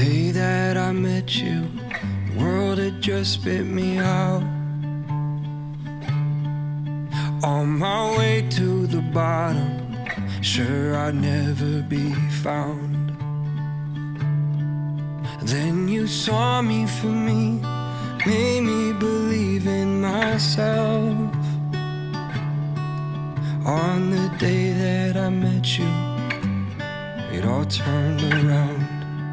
day that I met you, the world had just spit me out. On my way to the bottom, sure I'd never be found. Then you saw me for me, made me believe in myself. On the day that I met you, it all turned around.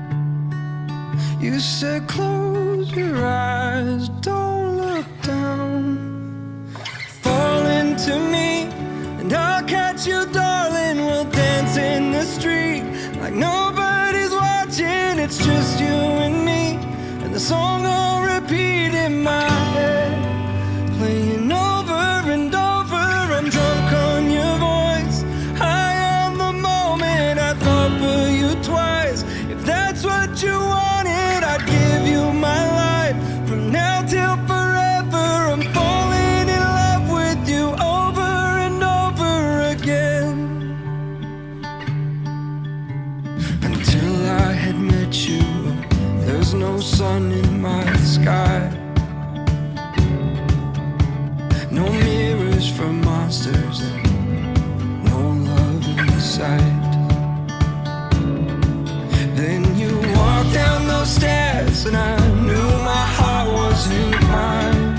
You said close your eyes, don't look down. Fall into me and I'll catch you, darling. We'll dance in the street like nobody's watching. It's just you and me, and the song will repeat in my head, playing over and over. I'm drunk on your voice, high on the moment. I thought for you twice. If that's what you wanted, I'd give you my life from now till forever. I'm falling in love with you over and over again. Until I had met you, there's no sun in my sky, no mirrors for monsters, and no love in sight. Then you walked down those stairs and I knew my heart wasn't mine.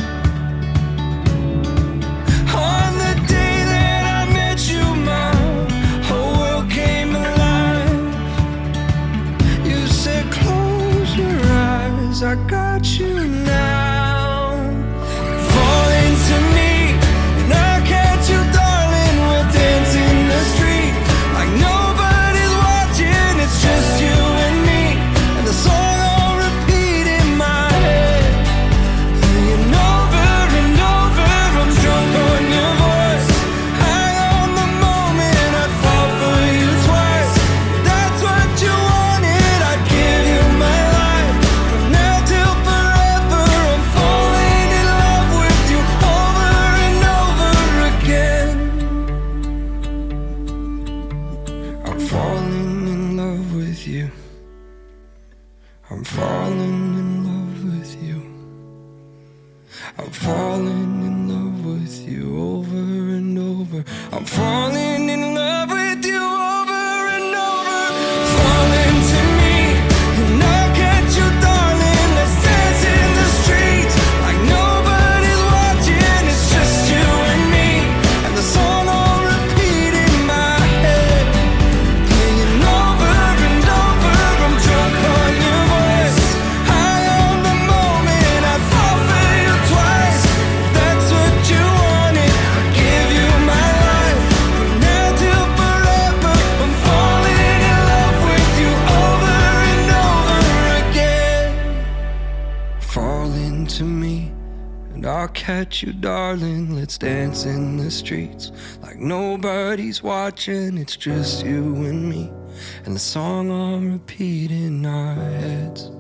On the day that I met you, my whole world came alive. You said close your eyes, I got you now. Fall into me and I'll catch you, darling. We'll dance in the street like nobody's watching. It's just you and me, and the song will repeat in my head, playing over and over. I'm drunk on your voice, high on the moment. I'd fall for you twice. If that's what you wanted, I'd give you my life from now till forever. I'm falling in love with you over and over again. I'm falling in love with you. I'm falling in love with you. I'm falling in love with you over and over. I'm falling in love with you over and over. Fall into me and I'll catch you, darling. Let's dance in the streets like nobody's watching. It's just you and me, and the song will repeat in my head, playing over and over. I'm drunk on your voice, high on the moment. I'd fall for you twice. If that's what you wanted, I'd give you my life from now till forever. I'm falling in love with you over and over again. Fall into me and I'll catch you, darling. Let's dance in the streets like nobody's watching. It's just you and me, and the song on repeat in our heads.